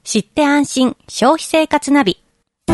知って安心消費生活ナビ。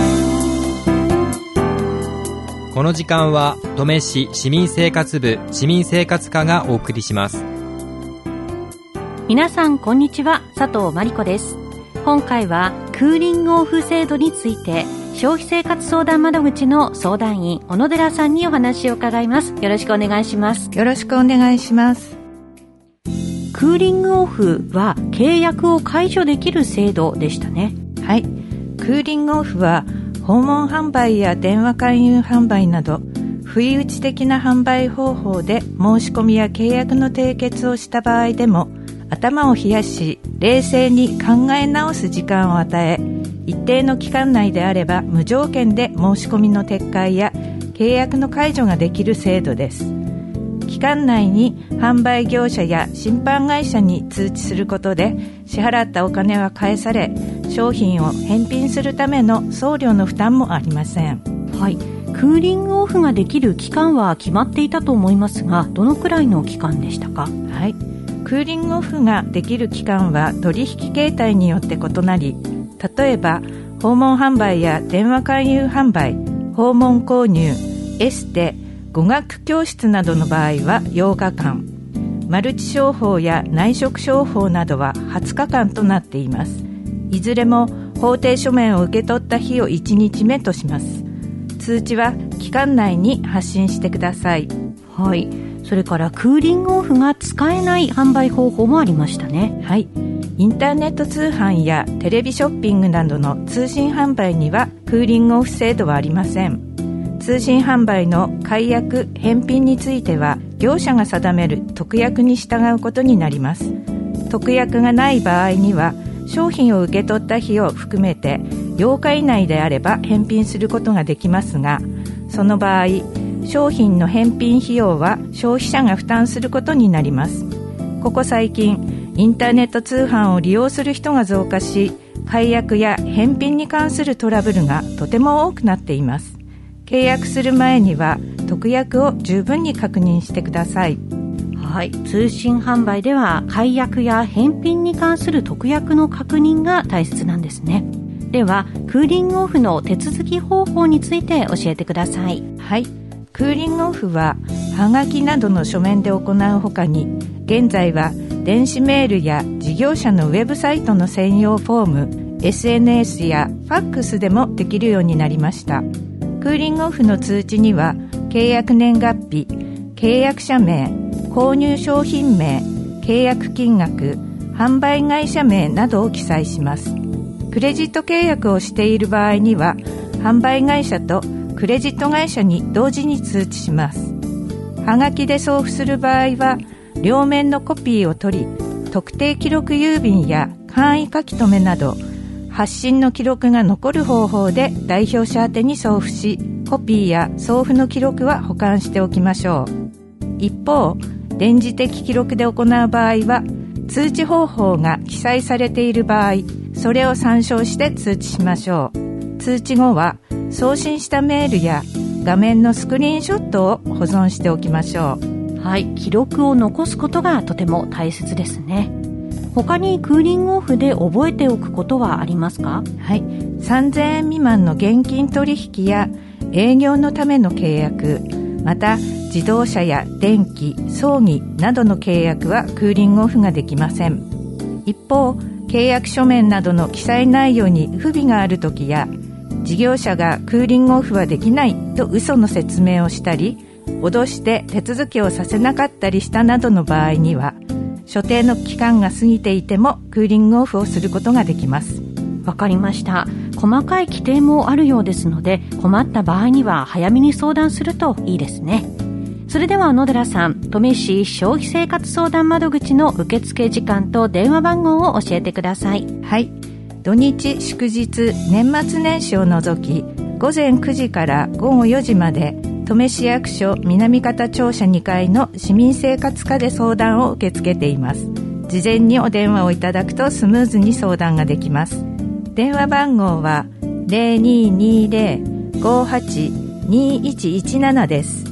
この時間は登米市市民生活部市民生活課がお送りします。 皆さんこんにちは、佐藤真理子です。今回はクーリングオフ制度について消費生活相談窓口の相談員小野寺さんにお話を伺います。よろしくお願いします。 よろしくお願いします。 クーリングオフは契約を解除できる制度でしたね。 はい、クーリングオフは訪問販売や電話勧誘販売など不意打ち的な販売方法で申し込みや契約の締結をした場合でも頭を冷やし冷静に考え直す時間を与え、一定の期間内であれば無条件で申し込みの撤回や契約の解除ができる制度です。期間内に販売業者や審判会社に通知することで支払ったお金は返され、商品を返品するための送料の負担もありません。 はい、クーリングオフができる期間は決まっていたと思いますが、どのくらいの期間でしたか？ はい、クーリングオフができる期間は取引形態によって異なり、例えば訪問販売や電話勧誘販売、訪問購入、エステ、語学教室などの場合は8日間、マルチ商法や内職商法などは20日間となっています。いずれも法定書面を受け取った日を1日目とします。通知は期間内に発信してください。 はい、それからクーリングオフが使えない販売方法もありましたね。 はい、インターネット通販やテレビショッピングなどの通信販売にはクーリングオフ制度はありません。通信販売の解約・返品については業者が定める特約に従うことになります。特約がない場合には商品を受け取った日を含めて8日以内であれば返品することができますが、その場合商品の返品費用は消費者が負担することになります。ここ最近インターネット通販を利用する人が増加し、解約や返品に関するトラブルがとても多くなっています。契約する前には特約を十分に確認してください。 はい、通信販売では解約や返品に関する特約の確認が大切なんですね。ではクーリングオフの手続き方法について教えてください。 はい、クーリングオフははがきなどの書面で行うほかに、現在は電子メールや事業者のウェブサイトの専用フォーム、SNS やファックスでもできるようになりました。クーリングオフの通知には契約年月日、契約者名、購入商品名、契約金額、販売会社名などを記載します。クレジット契約をしている場合には販売会社とクレジット会社に同時に通知します。はがきで送付する場合は両面のコピーを取り、特定記録郵便や簡易書き留めなど発信の記録が残る方法で代表者宛てに送付し、コピーや送付の記録は保管しておきましょう。一方、電磁的記録で行う場合は通知方法が記載されている場合、それを参照して通知しましょう。通知後は送信したメールや画面のスクリーンショットを保存しておきましょう。 はい、記録を残すことがとても大切ですね。他にクーリングオフで覚えておくことはありますか？ はい、3000円未満の現金取引や営業のための契約、また自動車や電気、葬儀などの契約はクーリングオフができません。一方、契約書面などの記載内容に不備があるときや、事業者がクーリングオフはできないと嘘の説明をしたり、脅して手続きをさせなかったりしたなどの場合には、所定の期間が過ぎていてもクーリングオフをすることができます。 わかりました。細かい規定もあるようですので、困った場合には早めに相談するといいですね。それでは野寺さん、登米市消費生活相談窓口の受付時間と電話番号を教えてください。 はい、土日祝日年末年始を除き午前9時から午後4時まで登米市役所南方庁舎2階の市民生活課で相談を受け付けています。事前にお電話をいただくとスムーズに相談ができます。電話番号は 0220-582117 です。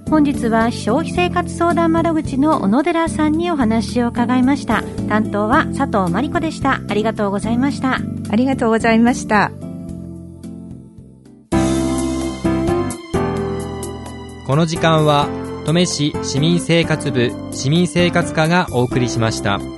本日は消費生活相談窓口の小野寺さんにお話を伺いました。担当は佐藤真理子でした。ありがとうございました。 ありがとうございました。 この時間は登米市市民生活部市民生活課がお送りしました。